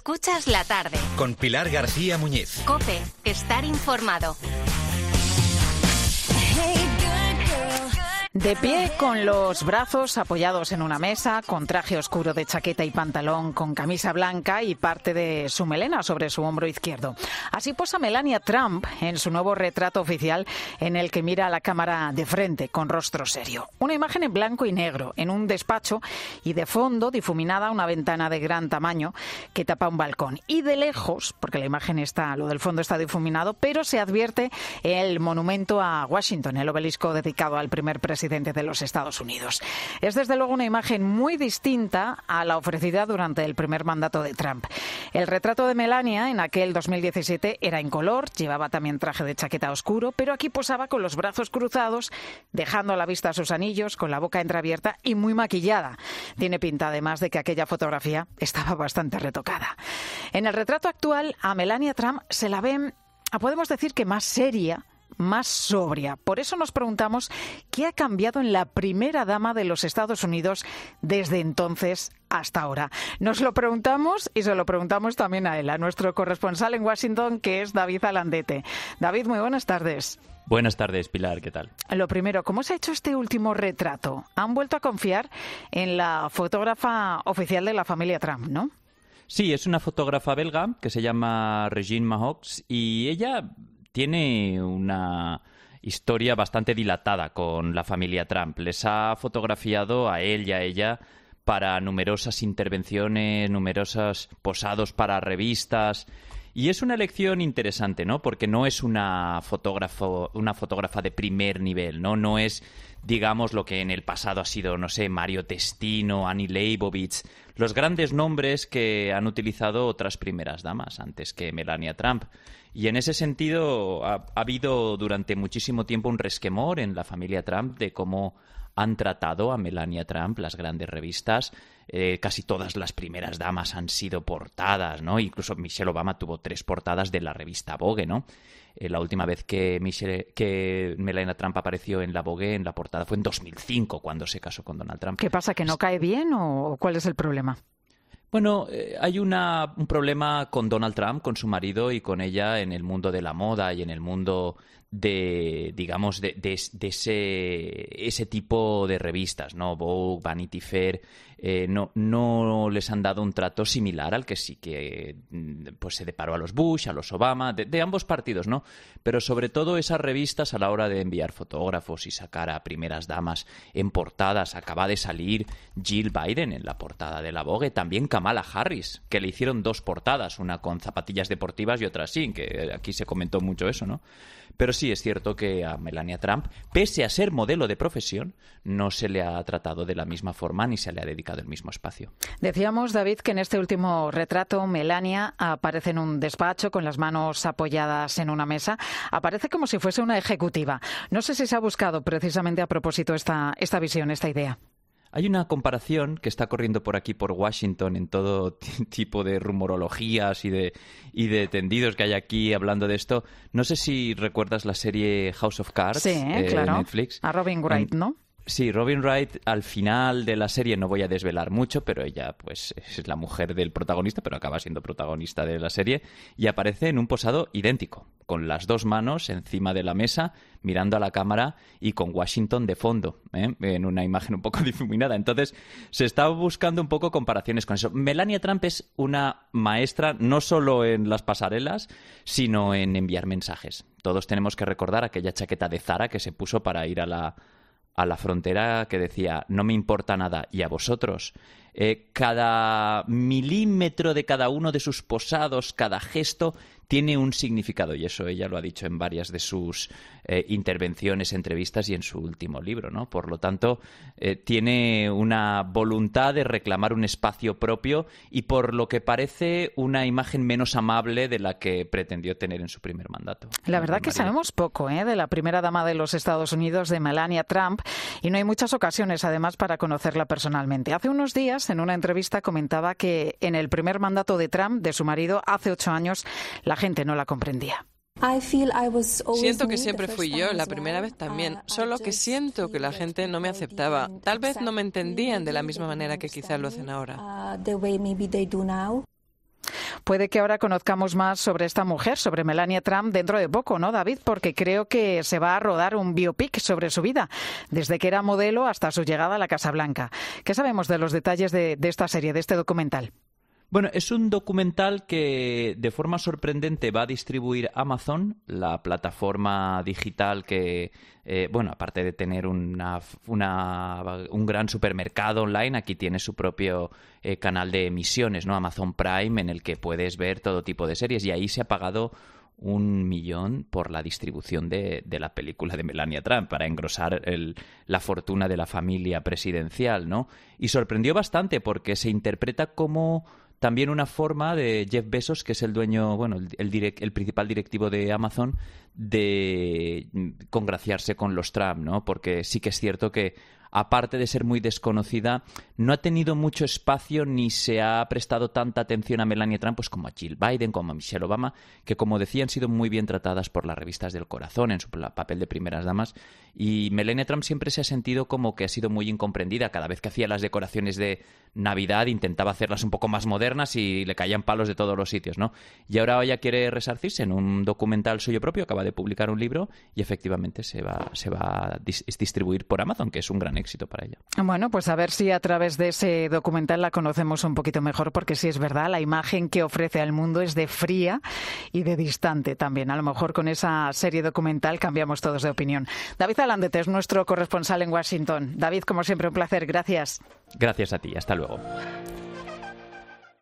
Escuchas la tarde. Con Pilar García Muñiz. COPE. Estar informado. De pie, con los brazos apoyados en una mesa, con traje oscuro de chaqueta y pantalón, con camisa blanca y parte de su melena sobre su hombro izquierdo. Así posa Melania Trump en su nuevo retrato oficial, en el que mira a la cámara de frente, con rostro serio. Una imagen en blanco y negro, en un despacho, y de fondo, difuminada, una ventana de gran tamaño que tapa un balcón. Y de lejos, porque la imagen lo del fondo está difuminado, pero se advierte el monumento a Washington, el obelisco dedicado al primer presidente de los Estados Unidos. Es desde luego una imagen muy distinta a la ofrecida durante el primer mandato de Trump. El retrato de Melania en aquel 2017 era en color, llevaba también traje de chaqueta oscuro, pero aquí posaba con los brazos cruzados, dejando a la vista sus anillos, con la boca entreabierta y muy maquillada. Tiene pinta además de que aquella fotografía estaba bastante retocada. En el retrato actual a Melania Trump se la ven, podemos decir que más seria, más sobria. Por eso nos preguntamos qué ha cambiado en la primera dama de los Estados Unidos desde entonces hasta ahora. Nos lo preguntamos y se lo preguntamos también a él, a nuestro corresponsal en Washington, que es David Alandete. David, muy buenas tardes. Buenas tardes, Pilar, ¿qué tal? Lo primero, ¿cómo se ha hecho este último retrato? Han vuelto a confiar en la fotógrafa oficial de la familia Trump, ¿no? Sí, es una fotógrafa belga que se llama Regine Mahox y ella tiene una historia bastante dilatada con la familia Trump. Les ha fotografiado a él y a ella para numerosas intervenciones, numerosos posados para revistas. Y es una elección interesante, ¿no? Porque no es una fotógrafa de primer nivel, ¿no? No es, digamos, lo que en el pasado ha sido, no sé, Mario Testino, Annie Leibovitz, los grandes nombres que han utilizado otras primeras damas antes que Melania Trump. Y en ese sentido ha habido durante muchísimo tiempo un resquemor en la familia Trump de cómo han tratado a Melania Trump las grandes revistas. Casi todas las primeras damas han sido portadas, ¿no? Incluso Michelle Obama tuvo 3 portadas de la revista Vogue, ¿no? La última vez que Melania Trump apareció en la Vogue, en la portada, fue en 2005, cuando se casó con Donald Trump. ¿Qué pasa, que no cae bien o cuál es el problema? Bueno, hay un problema con Donald Trump, con su marido y con ella en el mundo de la moda y en el mundo de, digamos, de ese tipo de revistas, ¿no? Vogue, Vanity Fair, no les han dado un trato similar al que sí que pues se deparó a los Bush, a los Obama, de ambos partidos, ¿no? Pero sobre todo esas revistas, a la hora de enviar fotógrafos y sacar a primeras damas en portadas, acaba de salir Jill Biden en la portada de la Vogue, también Kamala Harris, que le hicieron 2 portadas, una con zapatillas deportivas y otra sin, que aquí se comentó mucho eso, ¿no? Pero sí es cierto que a Melania Trump, pese a ser modelo de profesión, no se le ha tratado de la misma forma ni se le ha dedicado el mismo espacio. Decíamos, David, que en este último retrato Melania aparece en un despacho con las manos apoyadas en una mesa. Aparece como si fuese una ejecutiva. No sé si se ha buscado precisamente a propósito esta visión, esta idea. Hay una comparación que está corriendo por aquí, por Washington, en todo tipo de rumorologías y de tendidos que hay aquí hablando de esto. No sé si recuerdas la serie House of Cards, sí, claro. Netflix. A Robin Wright, ¿no? Sí, Robin Wright, al final de la serie, no voy a desvelar mucho, pero ella pues es la mujer del protagonista, pero acaba siendo protagonista de la serie, y aparece en un posado idéntico, con las 2 manos encima de la mesa, mirando a la cámara y con Washington de fondo, en una imagen un poco difuminada. Entonces, se está buscando un poco comparaciones con eso. Melania Trump es una maestra no solo en las pasarelas, sino en enviar mensajes. Todos tenemos que recordar aquella chaqueta de Zara que se puso para ir a la frontera, que decía: no me importa nada, y a vosotros. Cada milímetro de cada uno de sus posados, cada gesto, tiene un significado, y eso ella lo ha dicho en varias de sus intervenciones, entrevistas y en su último libro, ¿no? Por lo tanto, tiene una voluntad de reclamar un espacio propio y, por lo que parece, una imagen menos amable de la que pretendió tener en su primer mandato. La verdad que sabemos poco de la primera dama de los Estados Unidos, de Melania Trump, y no hay muchas ocasiones, además, para conocerla personalmente. Hace unos días, en una entrevista, comentaba que en el primer mandato de Trump, de su marido, hace 8 años, la gente no la comprendía. Siento que siempre fui yo, la primera vez también, solo que siento que la gente no me aceptaba. Tal vez no me entendían de la misma manera que quizás lo hacen ahora. puede que ahora conozcamos más sobre esta mujer, sobre Melania Trump, dentro de poco, ¿no, David? Porque creo que se va a rodar un biopic sobre su vida, desde que era modelo hasta su llegada a la Casa Blanca. ¿Qué sabemos de los detalles de esta serie, de este documental? Bueno, es un documental que de forma sorprendente va a distribuir Amazon, la plataforma digital que, aparte de tener un gran supermercado online, aquí tiene su propio canal de emisiones, ¿no? Amazon Prime, en el que puedes ver todo tipo de series, y ahí se ha pagado $1 millón por la distribución de la película de Melania Trump, para engrosar la fortuna de la familia presidencial, ¿no? Y sorprendió bastante porque se interpreta como también una forma de Jeff Bezos, que es el dueño, el principal directivo de Amazon, de congraciarse con los Trump, ¿no? Porque sí que es cierto que, aparte de ser muy desconocida, no ha tenido mucho espacio ni se ha prestado tanta atención a Melania Trump, pues como a Jill Biden, como a Michelle Obama, que, como decía, han sido muy bien tratadas por las revistas del corazón en su papel de primeras damas. Y Melania Trump siempre se ha sentido como que ha sido muy incomprendida. Cada vez que hacía las decoraciones de Navidad intentaba hacerlas un poco más modernas y le caían palos de todos los sitios, ¿no? Y ahora ella quiere resarcirse en un documental suyo propio, acaba de publicar un libro y efectivamente se va a distribuir por Amazon, que es un gran éxito para ella. Bueno, pues a ver si a través de ese documental la conocemos un poquito mejor, porque sí es verdad, la imagen que ofrece al mundo es de fría y de distante también. A lo mejor con esa serie documental cambiamos todos de opinión. David Alandete es nuestro corresponsal en Washington. David, como siempre, un placer. Gracias. Gracias a ti. Hasta luego.